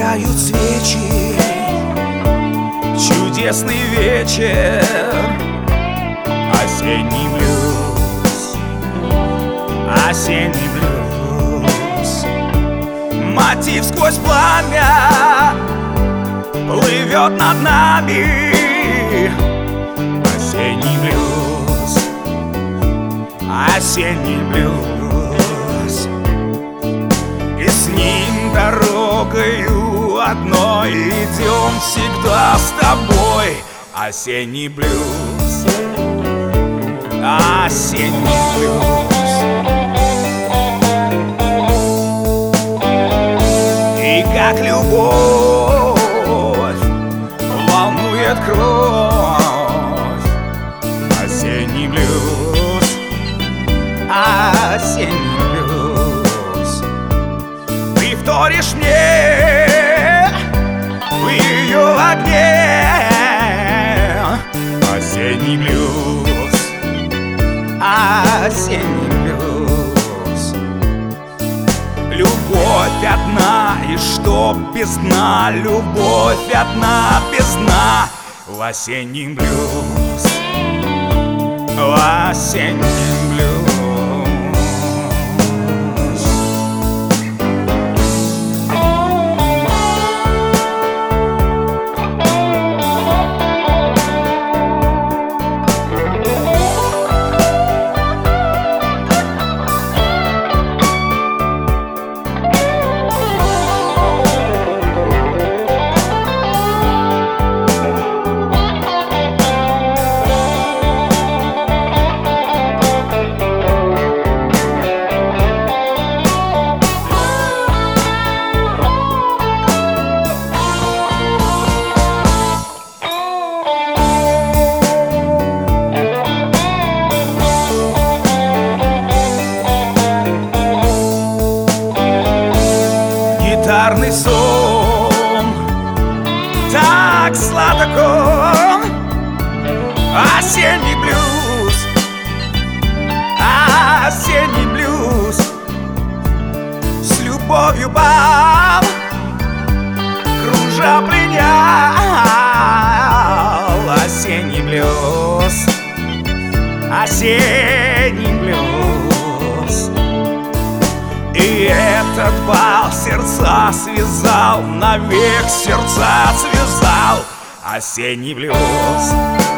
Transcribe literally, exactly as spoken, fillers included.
Зажигают свечи, чудесный вечер, осенний блюз, осенний блюз. Мотив сквозь пламя плывет над нами. Осенний блюз, осенний блюз. И с ним дорогою одной идем всегда с тобой. Осенний блюз, осенний блюз. И как любовь волнует кровь. Осенний блюз, осенний блюз. Ты вторишь мне в ее огне. Осенний блюз, осенний блюз. Любовь одна, и что без дна. Любовь одна, без дна. В осеннем блюз, в осеннем блюз. Гитарный сон, так сладок он. Осенний блюз, осенний блюз. С любовью бал кружа пленял. Осенний блюз, осенний блюз. И этот бал сердца связал, навек сердца связал. Осенний блюз.